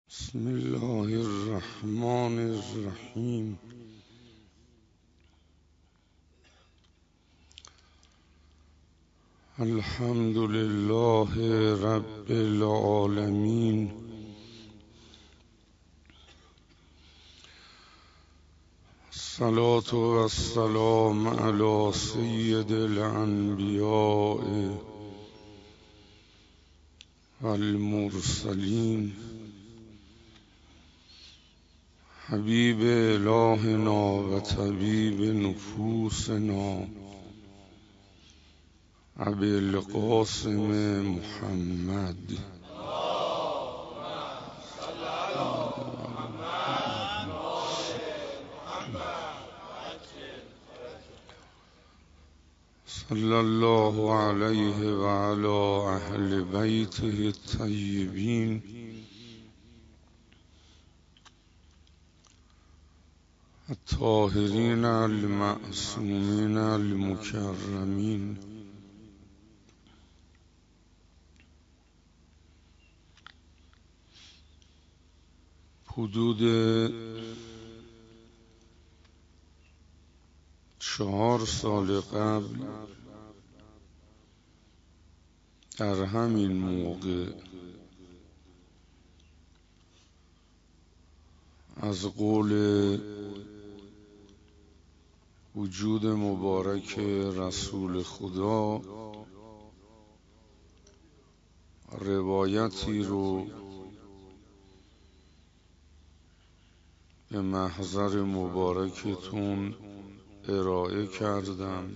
بسم الله الرحمن الرحیم. الحمد لله رب العالمین، الصلاة والسلام علی سید الانبیاء والمرسلین، حبیب الهنا و طبیب نفوسنا ابی القاسم محمد. صلی الله علیه و علی اهل بیته الطیبین الطاهرین المعصومین المکرمین. حدود 4 سال قبل در همین موقع از قول وجود مبارک رسول خدا روایتی رو به محضر مبارکتون ارائه کردم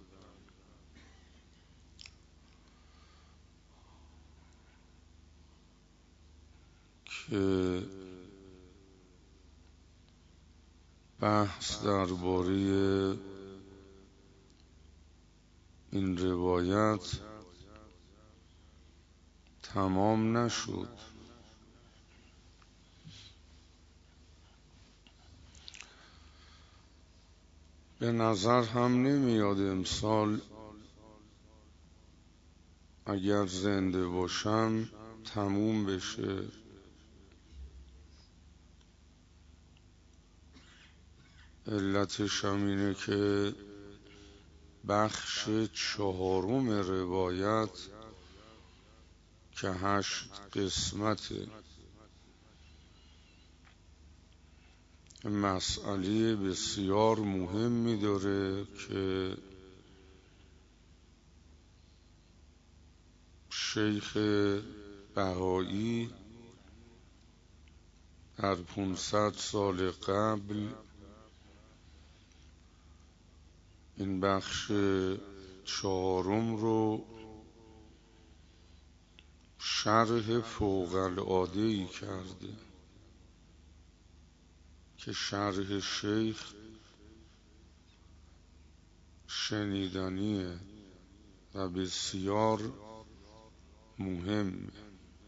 که بحث درباره این روایت تمام نشد. به نظر هم نمیاد امسال اگر زنده باشم تموم بشه. علتش هم اینه که بخش 4 روایت که 8 قسمته مسئله بسیار مهمی داره که شیخ بهایی در 500 سال قبل این بخش 4 رو شرح فوق العاده‌ای کرده که شرح شیخ شنیدنیه و بسیار مهم.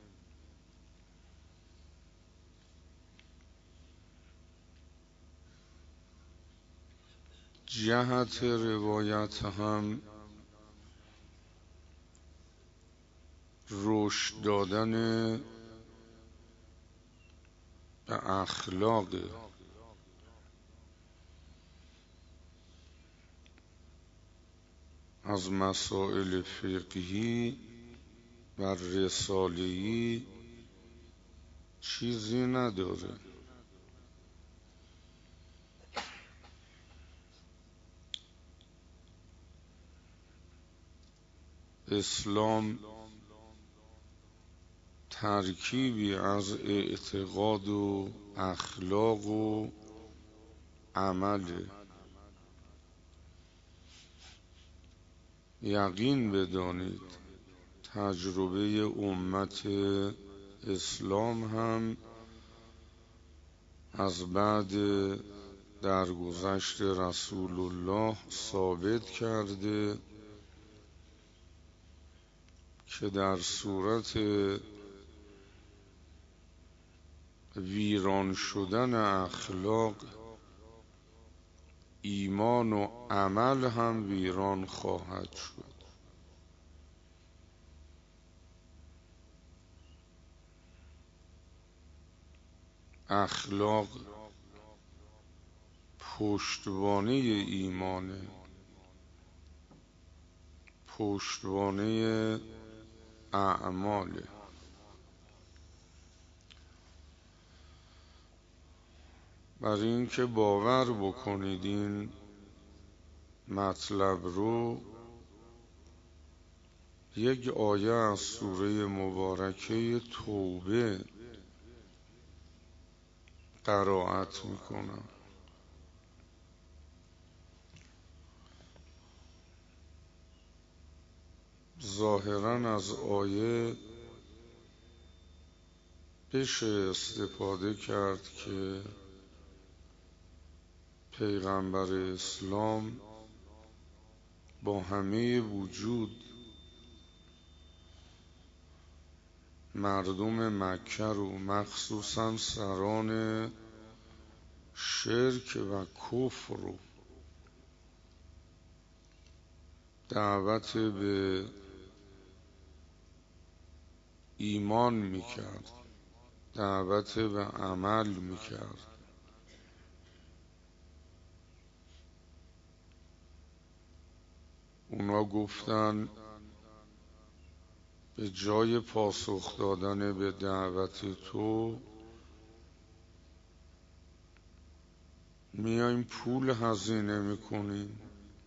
جهت روایت هم رشد دادن به اخلاق، از مسائل فقهی و رساله‌ای چیزی نداره. اسلام ترکیبی از اعتقاد و اخلاق و عمله. یقین بدانید تجربه امت اسلام هم از بعد درگذشت رسول الله ثابت کرده که در صورت ویران شدن اخلاق ایمان و عمل هم ویران خواهد شد. اخلاق پشتوانه ایمانه، پشتوانه اعماله. برای اینکه باور بکنید این مطلب رو، یک آیه از سوره مبارکه توبه قرائت میکنم. ظاهراً از آیه بشه استفاده کرد که پیغمبر اسلام با همه وجود مردم مکه رو، مخصوصاً سران شرک و کفر رو، دعوت به ایمان میکرد، دعوت به عمل میکرد. اونا گفتن به جای پاسخ دادن به دعوت تو میایم پول هزینه میکنیم،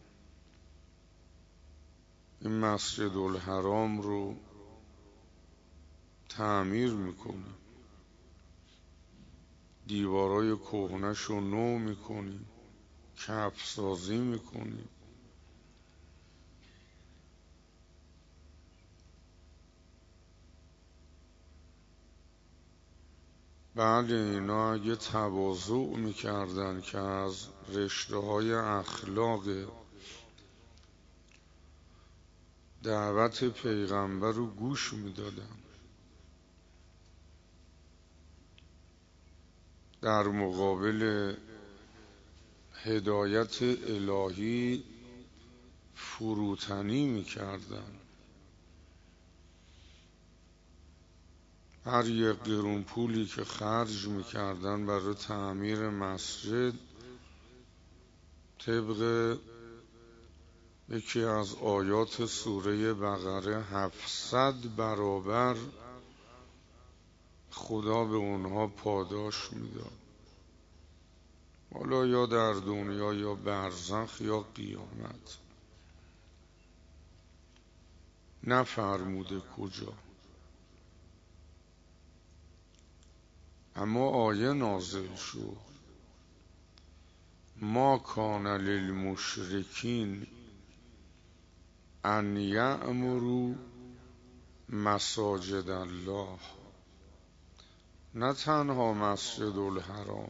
این مسجد الحرام رو تعمیر میکنیم، دیوارای کهنه‌ش رو نو میکنیم، کف سازی میکنیم. بله، اینا اگه تواضع میکردن که از رشته های اخلاق دعوت پیغمبر رو گوش میدادن، در مقابل هدایت الهی فروتنی میکردن، هر یک قرون پولی که خرج میکردن برای تعمیر مسجد، طبق یکی از آیات سوره بقره 700 برابر خدا به اونها پاداش میداد، حالا یا در دنیا یا برزخ یا قیامت. نفرموده کجا، اما آیه نازل شد: ما کان للمشرکین ان یعمروا مساجد الله. نه تنها مسجد الحرام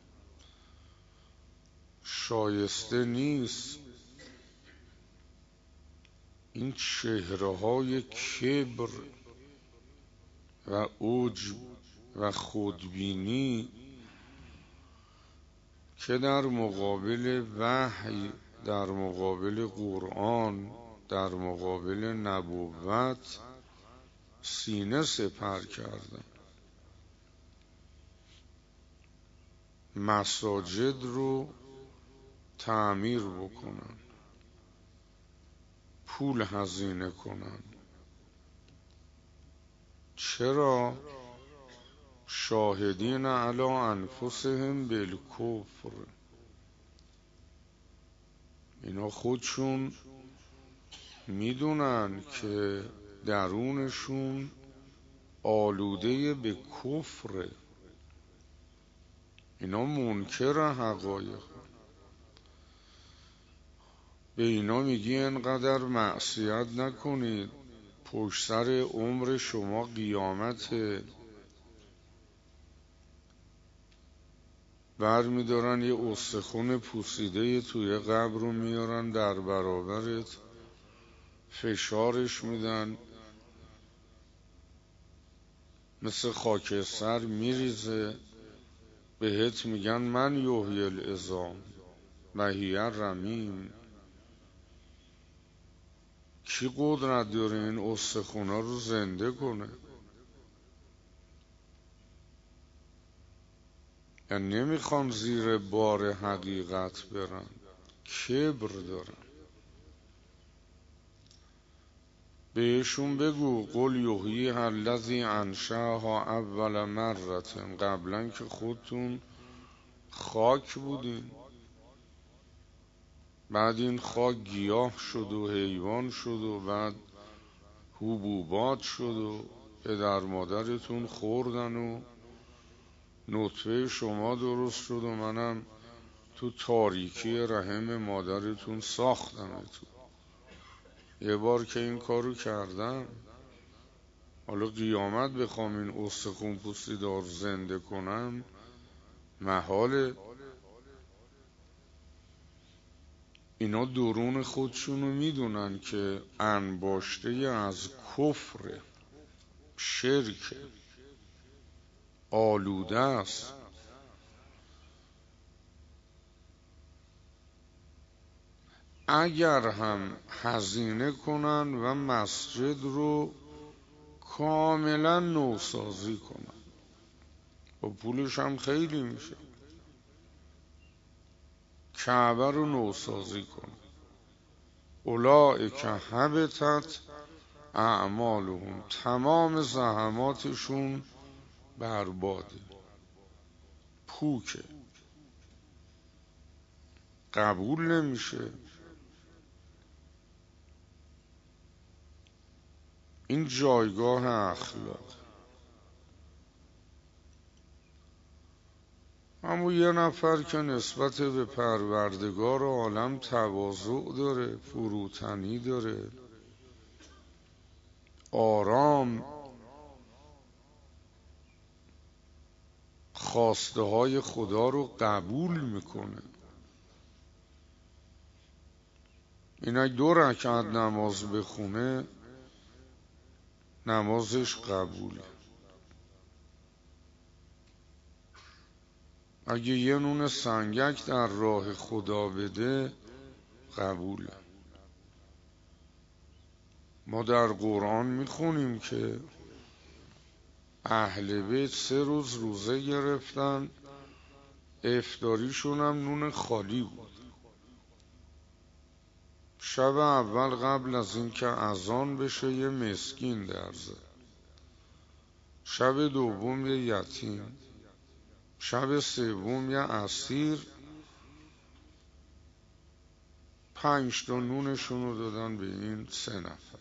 شایسته نیست این چهره‌های کبر و عجب و خودبینی که در مقابل وحی، در مقابل قرآن، در مقابل نبوت سینه سپر کردن. مساجد رو تعمیر بکنن، پول هزینه کنن. چرا؟ شاهدین علی انفسهم بالکفر. اینا خودشون میدونن که درونشون آلوده به کفره، اینا منکر حقایق. به اینا میگی اینقدر معصیت نکنید، پشت سر عمر شما قیامته. بر میدارن یه استخون پوسیده توی قبر رو میارن در برابرت، فشارش میدن، مثل خاکستر میریزه، بهت میگن من یحیی العظام و هی رمیم. کی قدرت داره این استخونا رو زنده کنه؟ یعنی نمیخوان زیر بار حقیقت برن، کبر دارن. بهشون بگو قل یحییها الذی انشأها اول مرة، قبلا که خودتون خاک بودین، بعد این خاک گیاه شد و حیوان شد و بعد حبوبات شد و پدر مادرتون خوردن و نطفه شما درست شد و منم تو تاریکی رحم مادرتون ساختمتون. یه بار که این کارو کردم، حالا قیامت بخوام این استخون پوستی دار زنده کنم محاله. اینا درون خودشونو میدونن که انباشته از کفر، شرک، آلوده است. اگر هم هزینه کنن و مسجد رو کاملا نوسازی کنن و پولش هم خیلی میشه، کعبه رو نوسازی کنن، اولئک حبطت اعمالهم، تمام زحماتشون برباده، پوکه، قبول نمیشه. این جایگاه اخلاق. اما یه نفر که نسبت به پروردگار عالم تواضع داره، فروتنی داره، آرام خواسته های خدا رو قبول میکنه، این اگه 2 رکعت نماز بخونه نمازش قبوله، اگه یه نون سنگک در راه خدا بده قبوله. ما در قرآن میخونیم که اهل بیت 3 روز روزه گرفتن، افطاریشون هم نون خالی بود. شب اول قبل از این که اذان بشه یه مسکین در زد، شب دوم یه یتیم، شب سوم یه اسیر، 5 تا نونشون رو دادن به این 3 نفر.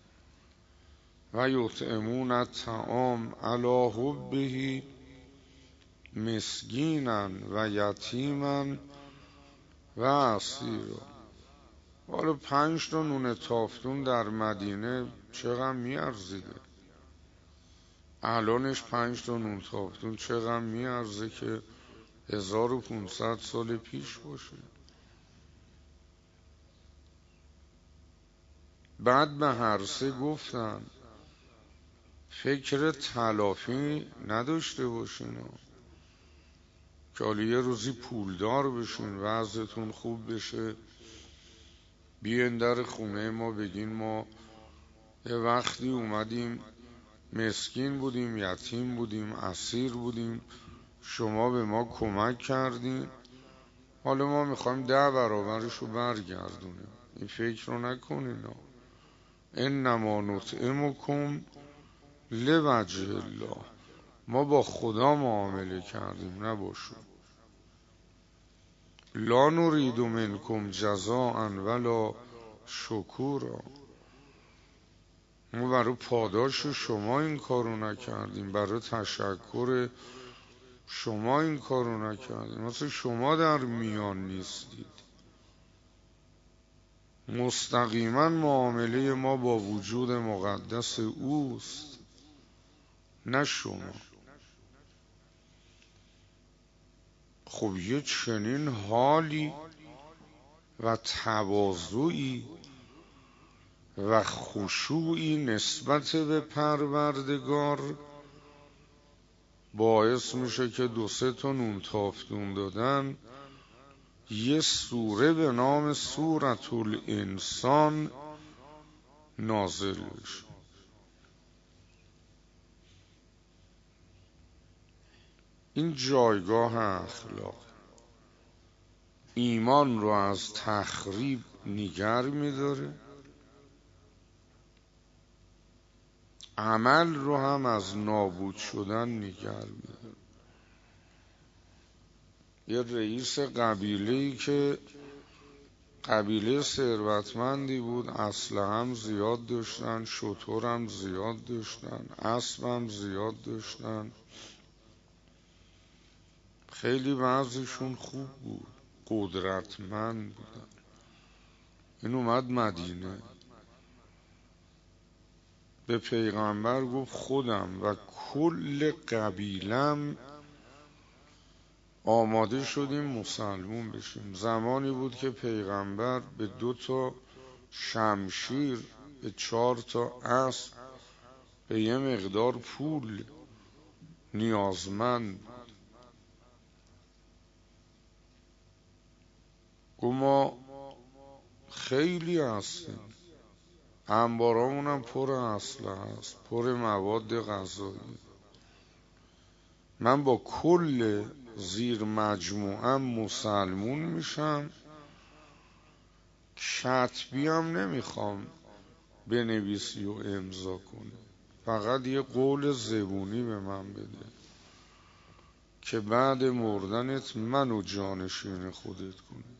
و یطعمون الطعام علی حبه مسکینا و یتیما و اسیرا. حالا 5 تا نون تافتون در مدینه چقدر میارزیده؟ الانش 5 تا نون تافتون چقدر میارزه که 1500 سال پیش باشه؟ بعد به هر 3 گفتن فکر تلافی نداشته باشین که حالا یه روزی پولدار بشین، وضعتون خوب بشه، بیاین در خونه ما بگین ما یه وقتی اومدیم مسکین بودیم، یتیم بودیم، اسیر بودیم، شما به ما کمک کردین، حالا ما میخوایم 10 برابرش رو برگردونیم. این فکر رو نکنین. انما نطعمکم لوجه الله، ما با خدا معامله کردیم، نه با شما. لا نرید منکم جزاء ولا شکورا، ما برای پاداش شما این کارو نکردیم، برای تشکر شما این کارو نکردیم. مثلا شما در میان نیستید. مستقیما معامله ما با وجود مقدس اوست، نه شما. خب یه چنین حالی و تواضعی و خشوعی نسبت به پروردگار باعث میشه که 2-3 تا نون تافتون دادن یه سوره به نام سورة الانسان نازل بشه. این جایگاه اخلاق ایمان رو از تخریب نگر می‌داره، عمل رو هم از نابود شدن نگر می‌داره. یه رئیس قبیله‌ای که قبیله ثروتمندی بود، اسلحه هم زیاد داشتن، شتر هم زیاد داشتن، اسب هم زیاد داشتن، خیلی وضعشون خوب بود، قدرتمند بودن. این اومد مدینه، به پیغمبر گفت خودم و کل قبیلم آماده شدیم مسلمون بشیم. زمانی بود که پیغمبر به 2 شمشیر، به 4 اسب، به یه مقدار پول نیازمند بود. گفت ما خیلی هستیم، انبارامون هم پر اسلحه است، پر مواد غذایی. من با کل زیر مجموعم مسلمون میشم، کتبی هم نمیخوام بنویسی و امضا کنی، فقط یه قول زبونی به من بده که بعد مردنت منو جانشین خودت کنی.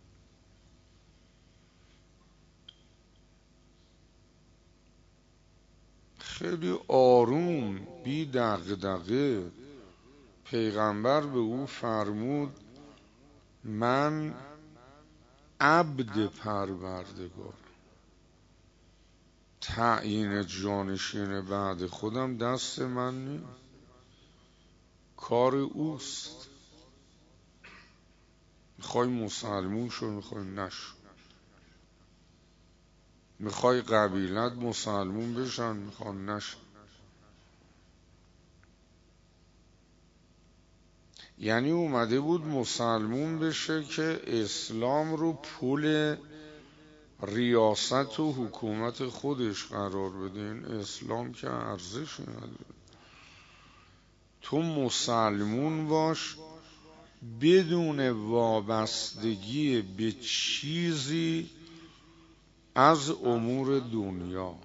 خیلی آروم، بی دغدغه پیغمبر به او فرمود من عبد پروردگار، تعیین جانشین بعد خودم دست من نیست، کار اوست. میخوای مسلمون شو، میخوای نشو، میخوای قبیلت مسلمون بشن، میخوای نشن. یعنی اومده بود مسلمون بشه که اسلام رو پول ریاست و حکومت خودش قرار بده. این اسلام که ارزشی نداره. تو مسلمون باش بدون وابستگی به چیزی از امور دنیا.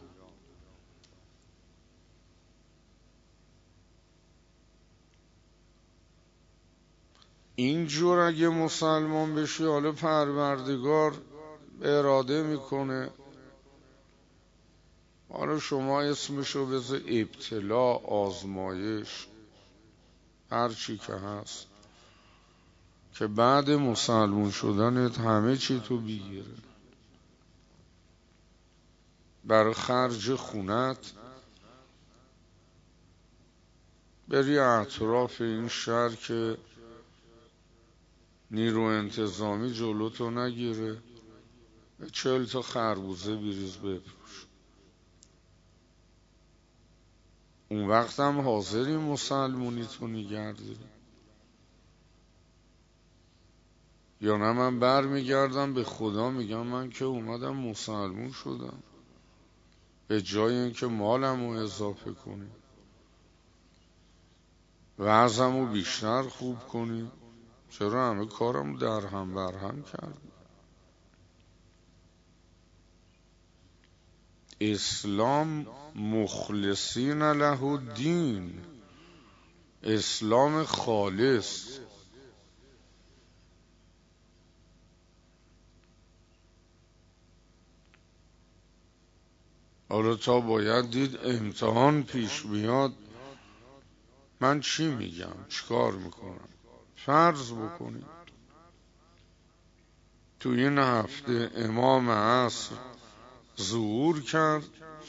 اینجور اگه مسلمان بشی، حالا پروردگار اراده میکنه، حالا شما اسمشو بذار ابتلا، آزمایش، هر چی که هست، که بعد مسلمون شدنت همه چی تو بگیره، برای خرج خونت بری اطراف این شهر که نیرو انتظامی جلوتو نگیره، 40 خربوزه بریز بفروش. اون وقت هم حاضری مسلمونی تو نگه داری؟ یا نه من بر میگردم به خدا میگم من که اومدم مسلمون شدم، به جای اینکه مالم رو اضافه کنی، وضعم رو بیشتر خوب کنی، چرا همه کارم در هم بر هم کردی؟ اسلام مخلصین له الدین، اسلام خالص. حالا تا باید دید امتحان پیش بیاد من چی میگم، چیکار میکنم. فرض بکنید تو این هفته امام عصر ظهور کرد،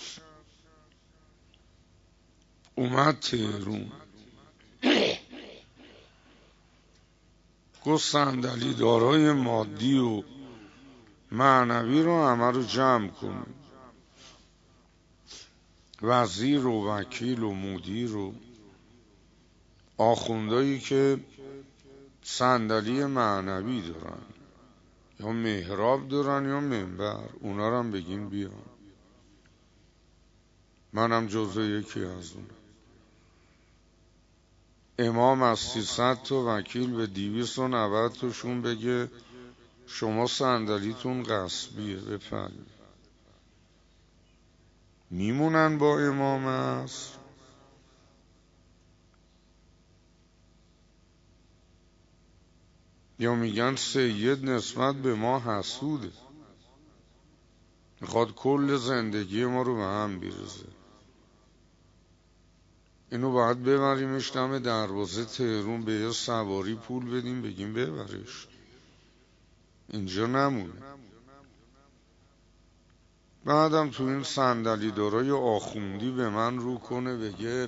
اومد تهرون، گفت صندلی دارای مادی و معنوی رو همه رو جمع کنید، وزیر و وکیل و مدیر و آخوندایی که صندلی معنوی دارن یا محراب دارن یا منبر، اونا رو هم بگین بیان، منم جزو یکی از اون. امام از 300 تا وکیل به 290 تاشون بگه شما صندلیتون غصبیه بفرمایید، میمونن با امام است؟ یا میگن سید نسبت به ما حسوده، میخواد کل زندگی ما رو به هم بیرزه، اینو باید ببریمش دم دروازه تهرون، به یه سواری پول بدیم بگیم ببرش، اینجا نمونه. بعدم تو این صندلی دارای آخوندی به من رو کنه بگه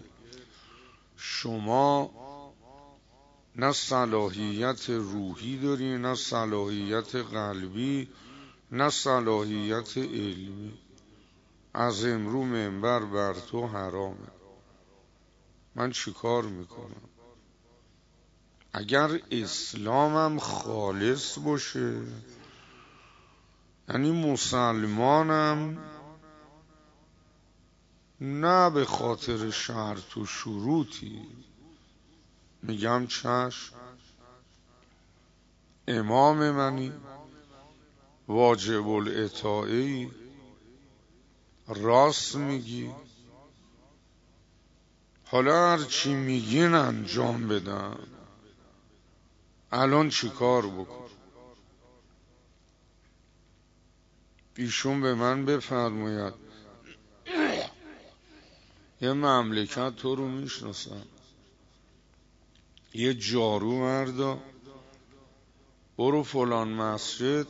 شما نه صلاحیت روحی داری، نه صلاحیت قلبی، نه صلاحیت علمی، از امرو منبر بر تو حرامه. من چیکار میکنم؟ اگر اسلامم خالص باشه، یعنی مسلمانم نه به خاطر شرط و شروطی، میگم چشم، امام منی، واجب الاطاعه‌ای، راست میگی، حالا هر چی میگین انجام بدم، الان چی کار بکن؟ ایشون به من بفرماید یه مملکت تو رو میشناسم، یه جارو مردا، برو فلان مسجد،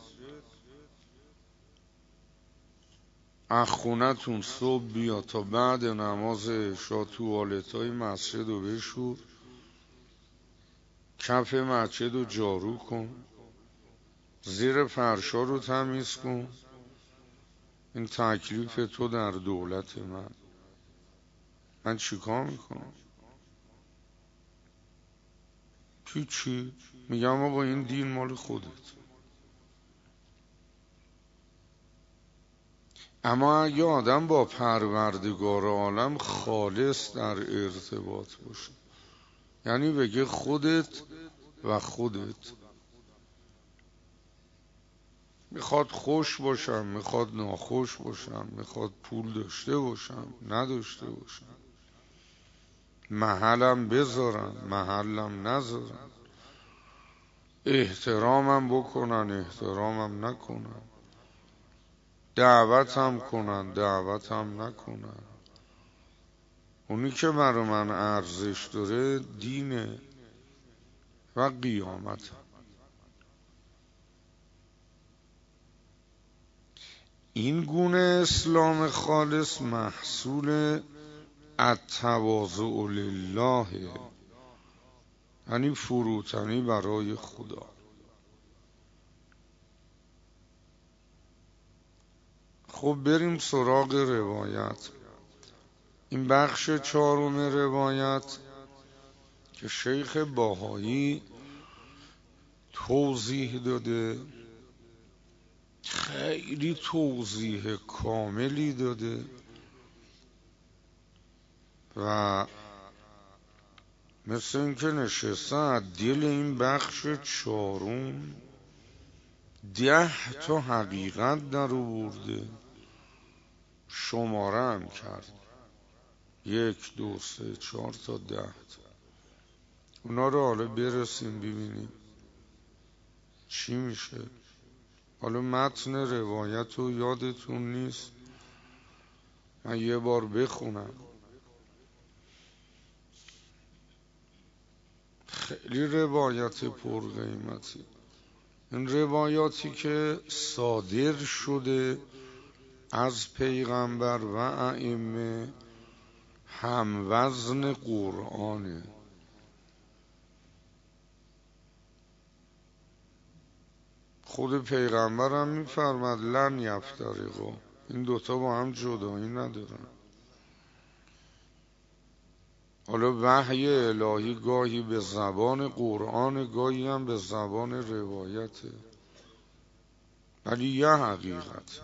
از خونتون صبح بیا تا بعد نماز عشا توالتای مسجد رو بشور، کف مسجد رو جارو کن، زیر فرشا رو تمیز کن، این تکلیف تو در دولت من چیکار میکنم؟ چی؟ میگم با این دین مال خودت. اما اگه آدم با پروردگار عالم خالص در ارتباط باشه، یعنی بگه خودت و خودت، میخواد خوش باشم، میخواد ناخوش باشم، میخواد پول داشته باشم، نداشته باشم، محلم بذارم، محلم نذارم، احترامم بکنن، احترامم نکنن، دعوتم کنن، دعوتم نکنن، اونی که برای من ارزش داره دینه و قیامت. این گونه اسلام خالص محصول التواضع لله، یعنی فروتنی برای خدا. خب بریم سراغ روایت. این بخش 4 روایت که شیخ باهایی توضیح داده، خیلی توضیح کاملی داده و مثل اینکه نشسته از دل این بخش 4 10 تا حقیقت در آورده، شماره هم کرد 1 2 3 4 تا 10. اونا رو حالا برسیم ببینیم چی میشه. حالا متن روایت رو یادتون نیست، من یه بار بخونم. خیلی روایت پرقیمتی، این روایاتی که صادر شده از پیغمبر و ائمه هم وزن قرآنه. خود پیغمبر هم میفرماد لن یفترقا، این دوتا با هم جدایی ندارن. حالا وحی الهی گاهی به زبان قرآن، گاهی هم به زبان روایته، ولی یه حقیقت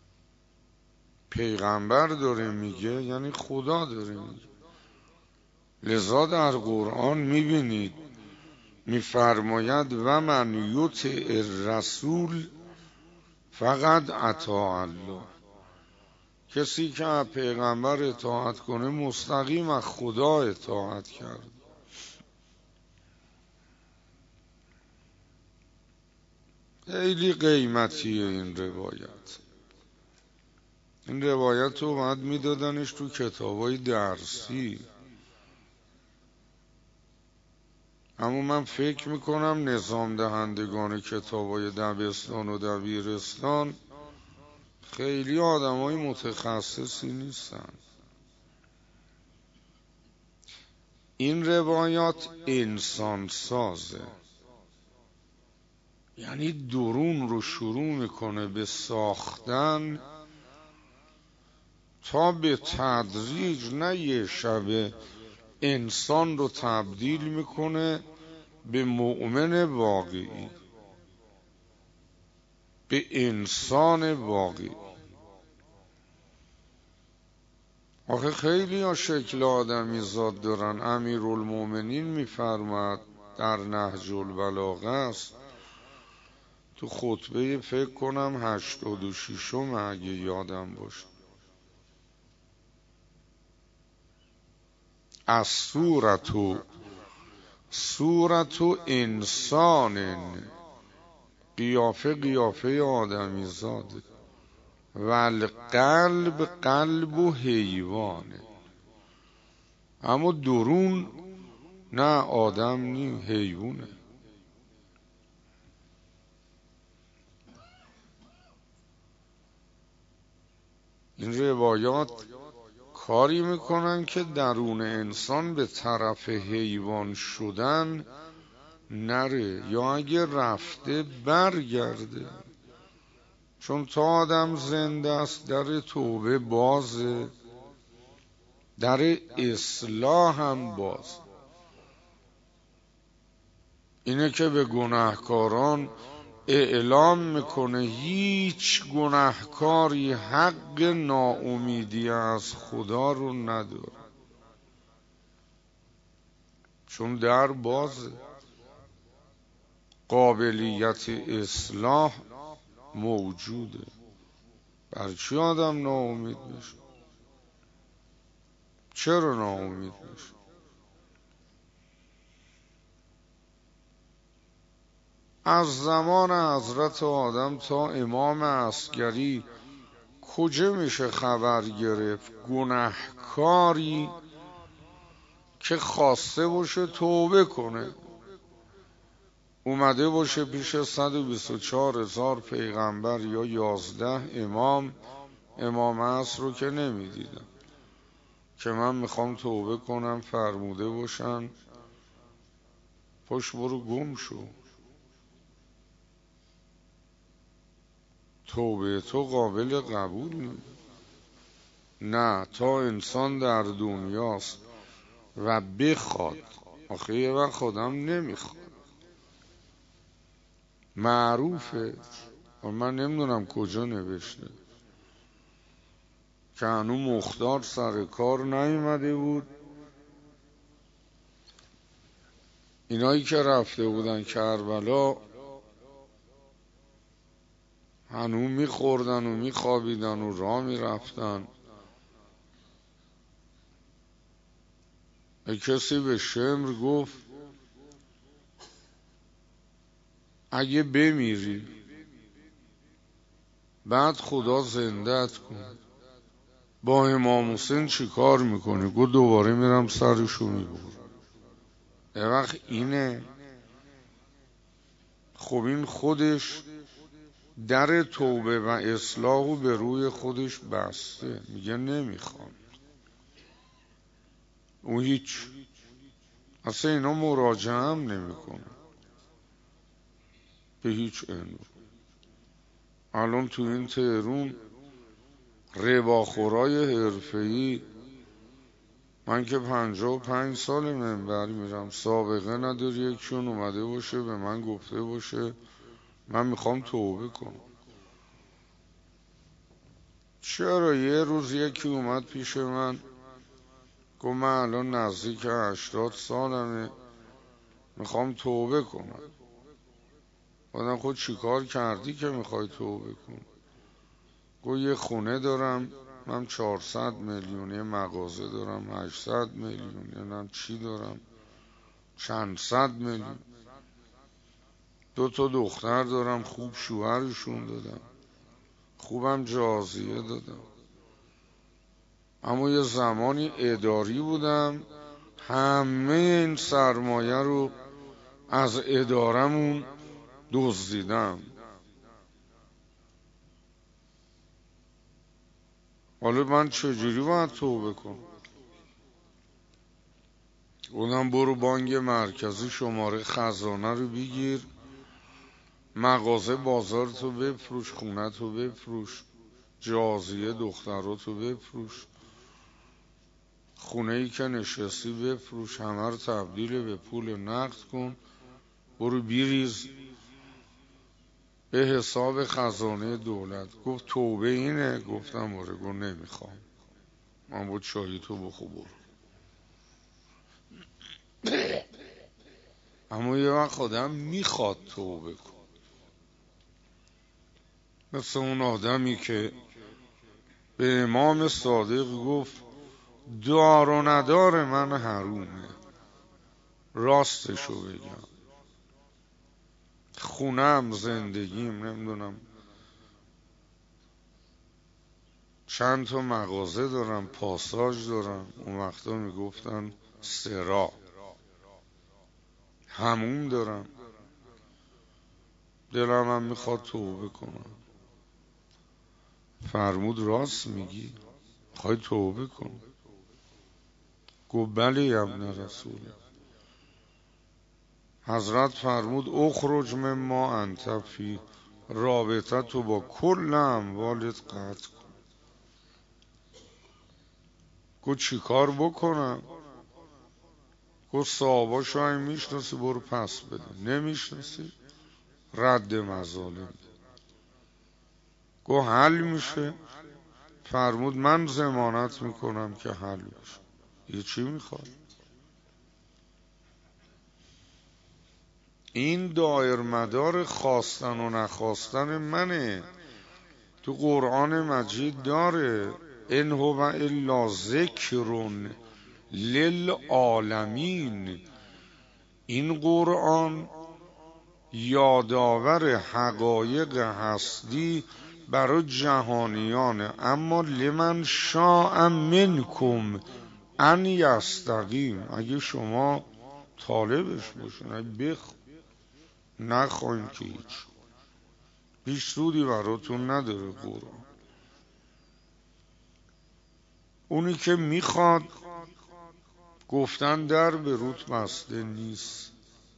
پیغمبر داره میگه، یعنی خدا داره میگه. لذا در قرآن میبینید میفرماید و من یطع الرسول فقط اطاع الله. کسی که از پیغمبر اطاعت کنه مستقیم از خدا اطاعت کرد. خیلی قیمتیه این روایت. این روایت رو باید میدادنش تو کتابای درسی. اما من فکر میکنم نظام دهندگان کتابای دبستان و دبیرستان خیلی آدمای متخصصی نیستن. این روایات انسان سازه، یعنی درون رو شروع میکنه به ساختن تا به تدریج نه یه شبه انسان رو تبدیل میکنه به مؤمن واقعی، به انسان واقعی. آخه خیلی ها شکل آدمی زاد دارن. امیرالمومنین میفرماد در نهج البلاغه است، تو خطبه فکر کنم 86 اگه یادم باشه، از صورت انسان، قیافه آدمی زاده، والقلب قلب و حیوانه، اما درون نه آدم نی، حیوانه. این روایات کاری میکنن که درون انسان به طرف حیوان شدن نره، یا اگه رفته برگرده. چون تا آدم زنده است در توبه بازه، در اصلاح هم باز. اینه که به گناهکاران اعلام میکنه هیچ گناهکاری حق ناامیدی از خدا رو نداره، چون در بازه، قابلیت اصلاح موجوده. برای چی آدم ناامید میشه؟ چرا ناامید میشه؟ از زمان حضرت آدم تا امام عسکری کجا میشه خبر گرفت گناهکاری که خواسته باشه توبه کنه، اومده باشه پیش 124,000 پیغمبر یا 11 امام عصر رو که نمیدیدم که من میخوام توبه کنم، فرموده باشن پشت برو گم شو، توبه تو قابل قبول نیست. نه، تا انسان در دنیاست و بخواد، آخه یه وقت خودم نمیخواد، معروفه، من نمیدونم کجا نوشته که هنو مختار سر کار نیومده بود، اینایی که رفته بودن کربلا هنو میخوردن و میخوابیدن و راه میرفتن. کسی به شمر گفت اگه بمیری بعد خدا زندت کن با امام حسین چی کار میکنی؟ گفت دوباره میرم سرشو میبرم. یه وقت اینه. خب این خودش در توبه و اصلاحو به روی خودش بسته، میگه نمیخوام. او هیچ اصلا اینا مراجعه هم نمیکنه به هیچ عنوان. الان تو این تهرون رباخورای حرفه‌ای، من که 55 سال منبر میرم، سابقه نداره یکشون اومده باشه به من گفته باشه من میخوام توبه کنم. چرا؟ یه روز یکی اومد پیش من گفت من الان نزدیک 80 سالمه، میخوام توبه کنم. گفتم خود چیکار کردی که میخوای توبه کنی؟ گفت یه خونه دارم، من 400 میلیون، یه مغازه دارم 800 میلیون، یعنی چی دارم چند صد میلیون، 2 دختر دارم، خوب شوهرشون دادم، خوبم جازیه دادم. اما یه زمانی اداری بودم، همه این سرمایه رو از ادارمون دزدیدم. حالا من چجوری باید توبه کنم؟ اونم برو بانک مرکزی شماره خزانه رو بگیر، مغازه بازار تو بفروش، خونه تو بفروش، جازیه دختراتو بفروش، خونه ای که نشستی بفروش، همه رو تبدیل به پول نقد کن، برو بیریز به حساب خزانه دولت. گفت توبه اینه؟ گفتم آره. گفت نمیخوام، من بود چایی تو بخور برو. اما یه وقت آدم میخواد توبه کن، مثل اون آدمی که به امام صادق گفت دار و ندار من حرومه، راستشو بگم، خونم، زندگیم، نمیدونم چند تا مغازه دارم، پاساژ دارم. اون وقتا میگفتن سرا، هموم دارم، دلم هم میخواد توبه کنم. فرمود راست میگی، میخوای توبه کن؟ گفت بله یا ابن رسول. حضرت فرمود اخرج مما انت فی، رابطه تو با کل اموالت قطع کن. گفت چی کار بکنم؟ گفت صحاباشو هم میشناسی، برو پس بده، نمیشناسی رد مظالم. گفت حل میشه؟ فرمود من ضمانت میکنم که حل بشه. یه چی میخواد؟ این دایر مدار خواستن و نخواستن منه. تو قرآن مجید داره ان هو الا ذکر للعالمین. این قرآن یادآور حقایق هستی برای جهانیانه، اما لمن شاء منکم ان یستقیم. اگه شما طالبش باشین، نخواین که هیچ سودی براتون نداره قرآن. اونی که میخواد، گفتن در به روت بسته نیست،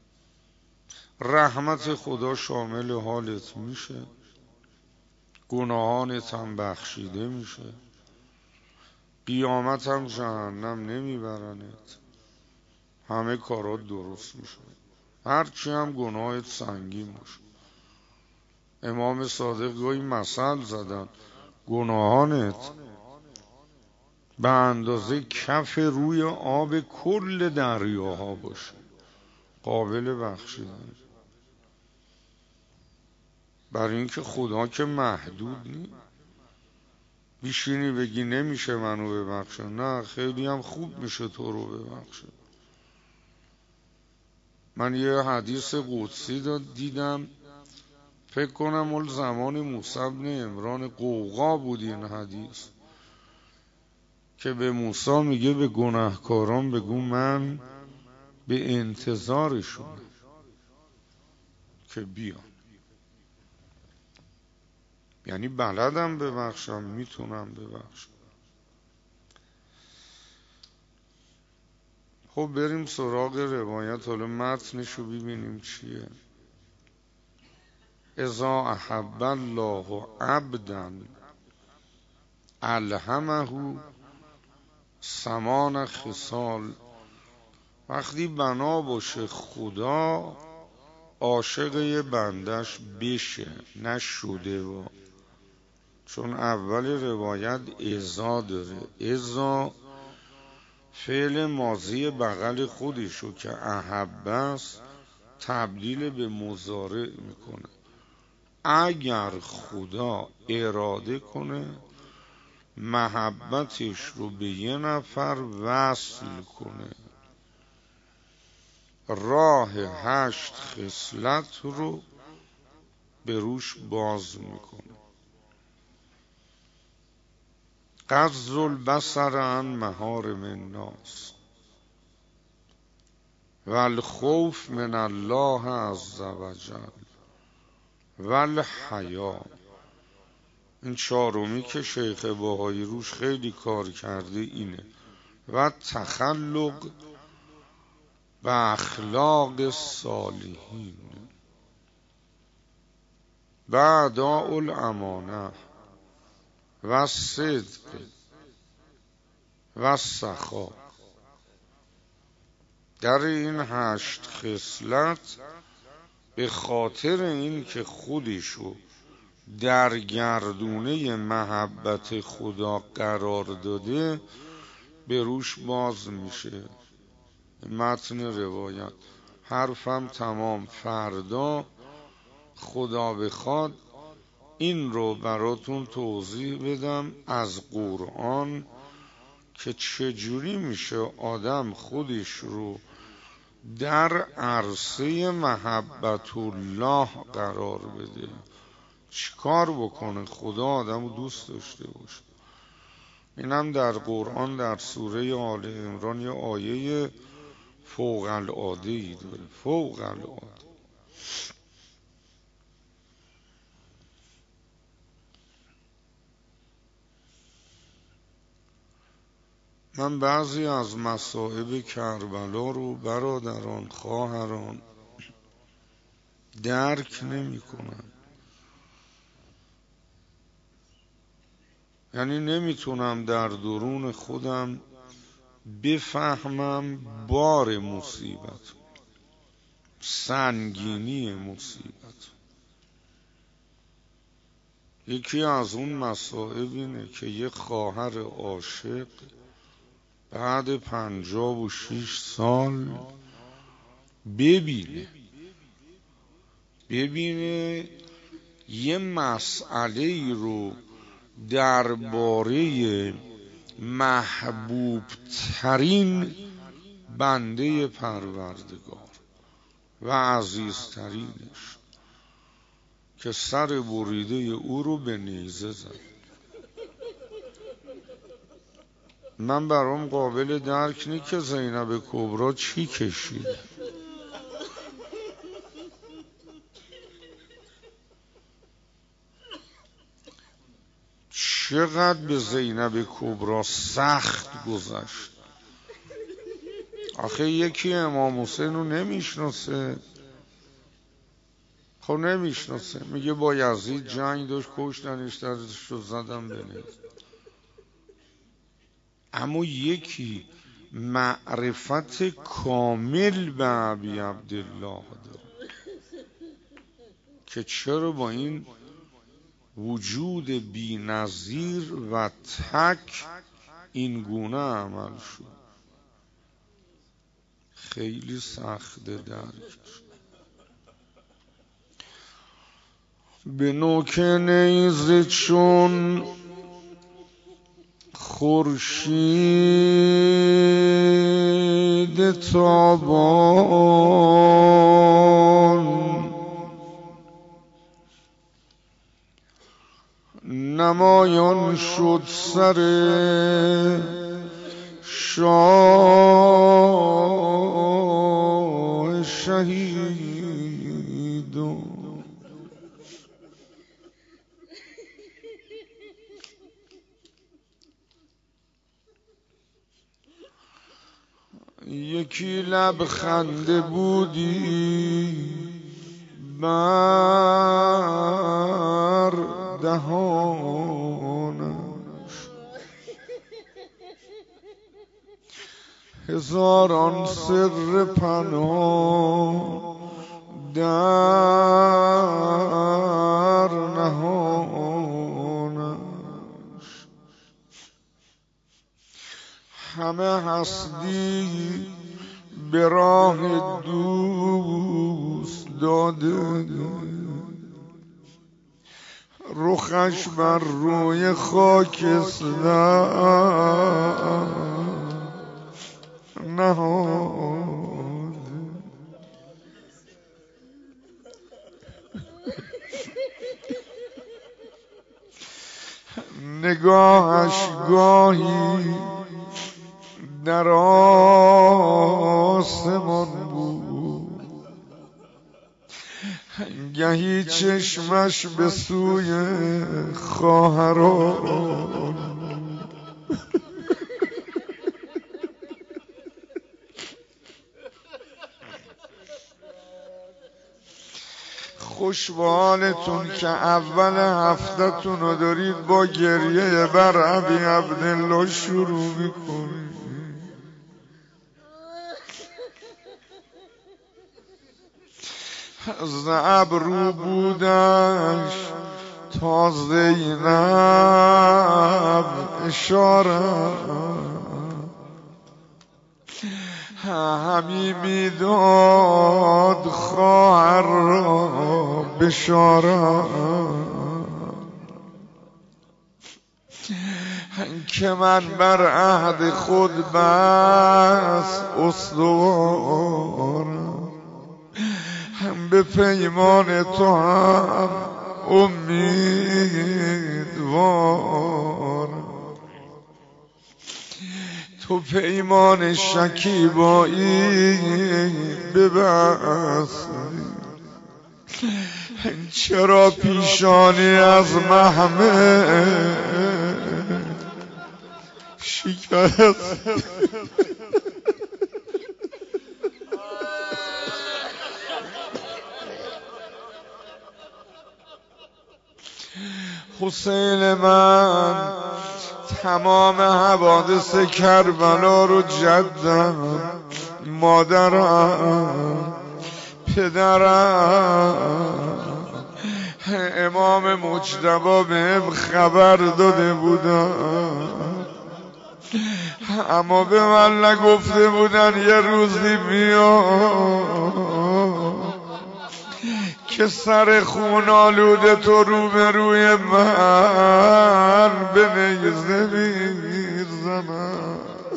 رحمت خدا شامل حالت میشه، گناهانت هم بخشیده میشه، قیامت هم جهنم نمیبرنت، همه کارات درست میشه، هرچی هم گناهت سنگین باشه. امام صادق گوی مثل زدن، گناهانت به اندازه کف روی آب کل دریاها باشه، قابل بخشیدن. برای اینکه خدا که محدود نیست بیشینی بگی نمیشه منو ببخشه، نه خیلی هم خوب میشه تو رو ببخشه. من یه حدیث قدسی دیدم، فکر کنم مال زمان موسی بن عمران، قوقا بود این حدیث، که به موسی میگه به گناهکاران بگو من به انتظارشون که بیان، یعنی بلدم ببخشم، میتونم ببخشم. خب بریم سراغ روایت، حالا متنشو ببینیم چیه. اذا احب الله عبدا الهمه 8 خصال. وقتی بنا باشه خدا عاشق یه بندش بشه، نشده و چون اول روایت ازا داره، ازا فعل ماضی بغل خودشو که احب است تبدیل به مضارع میکنه. اگر خدا اراده کنه محبتش رو به یه نفر وصل کنه، راه 8 خصلت رو به روش باز میکنه. غض البصر عن محارم الناس و الخوف من الله عز وجل و الحیا. این چهارمی که شیخ بهایی روش خیلی کار کرده اینه. و تخلق و اخلاق صالحین و اداء الامانه و صدق و سخا. در این 8 خصلت به خاطر این که خودشو در گردونه محبت خدا قرار داده به روش باز میشه. متن روایت. حرفم تمام. فردا خدا بخواد این رو براتون توضیح بدم از قرآن که چجوری میشه آدم خودش رو در عرصه محبت الله قرار بده، چیکار بکنه خدا آدم رو دوست داشته باشه. اینم در قرآن در سوره آل عمران یه آیه فوق العاده ای داره. فوق العاده. من بعضی از مصائب کربلا رو برادران خواهران درک نمی کنم. یعنی نمیتونم در درون خودم بفهمم بار مصیبت، سنگینی مصیبت. یکی از اون مصائب اینه که یه خواهر عاشق بعد 56 سال ببینه یه مسئله ای رو درباره محبوب ترین بنده پروردگار و عزیزترینش که سر بریده او رو به نیزه زد. من برام قابل درک نی که زینب کبرا چی کشید. چقدر به زینب کبرا سخت گذشت. آخه یکی امام حسین رو نمیشناسه. خب نمیشناسه، میگه با یزید جنگ داشت کشتنش درش رو زدم بنید. اما یکی معرفت کامل به ابی عبدالله داره که چرا با این وجود بی نظیر و تک این گونه عمل شد. خیلی سخت درکش. به نوک نیزه چون خورشید تابان نمایان شد سر شاه شهید. یکی لب خنده بودی بر دهانش، هزاران سر پنهان در نهانش. همه هستی به راه دوست داده، رخش بر روی خاکستر نهاده. نگاهش گاهی در آسمان بود، گهی چشمش به سوی خواهران. خوش به حالتون که اول هفته‌تون رو دارید با گریه بر ابی عبدالله شروع میکنید. از ابرو بودش تا زینب اشاره، همی میداد خواهر را بشاره، که من بر عهد خود بس استوارم، به پیمان تو هم امیدوارم. تو پیمان شکیبایی ببستی، چرا پیشانی از محمد شکست؟ حسین من تمام حوادث کربلا رو جدم، مادرم، پدرم، امام مجتبی بهم خبر داده بودن، اما به من نگفته بودن یه روزی میاد که سر خون آلوده تو روبروی من به نیزه میزنم.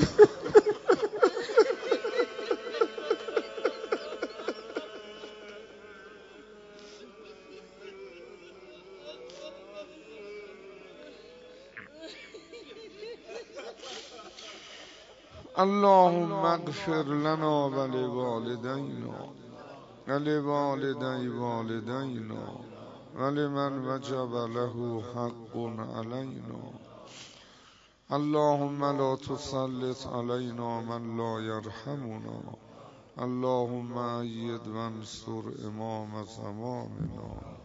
اللهم اغفر لنا ولوالدینا ولوالدی والدینا ولمن وجب له حق علینا. اللهم لا تسلط علینا من لا یرحمنا. اللهم أید وانصر امام زماننا.